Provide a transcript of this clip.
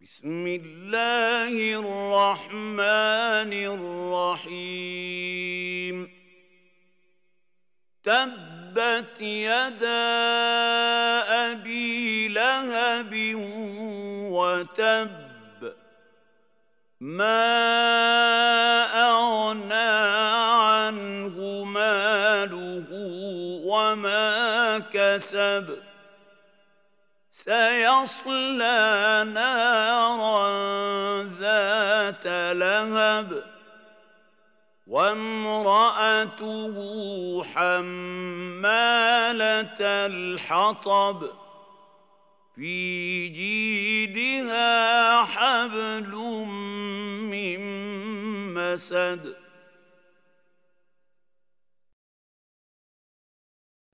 بسم الله الرحمن الرحيم تبت يدا أبي لهب وتب ما أغنى عنه ماله وما كسب سيصلى نارا ذات لهب وامرأته حمالة الحطب في جيدها حبل من مسد